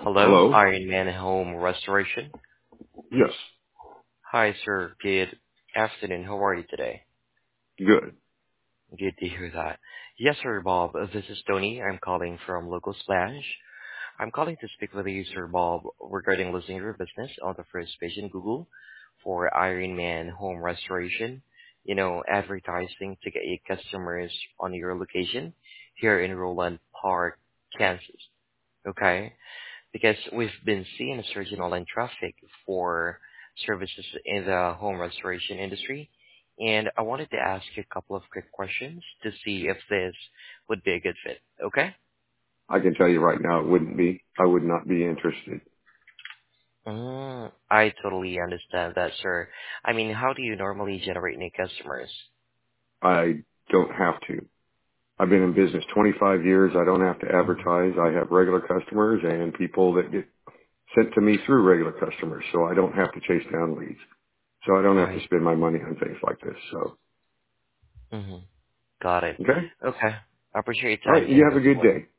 Hello, Hello? Iron Man Home Restoration. Yes. Hi, sir. Good afternoon. How are you today? Good. Good to hear that. Yes, sir, Bob. This is Tony. I'm calling from Local Splash. I'm calling to speak with you, sir, Bob, regarding listing your business on the first page in Google for Iron Man Home Restoration. Advertising to get you customers on your location here in Roland Park, Kansas. Okay? Because we've been seeing a surge in online traffic for services in the home restoration industry. And I wanted to ask you a couple of quick questions to see if this would be a good fit. Okay? I can tell you right now it wouldn't be. I would not be interested. I totally understand that, sir. I mean, how do you normally generate new customers? I don't have to. I've been in business 25 years. I don't have to Mhm. advertise. I have regular customers and people that get sent to me through regular customers. So I don't have to chase down leads. So I don't have to I spend my money on things like this. So, hmm Got it. okay. Okay. I appreciate All your time right. You and have a best good of luck. day.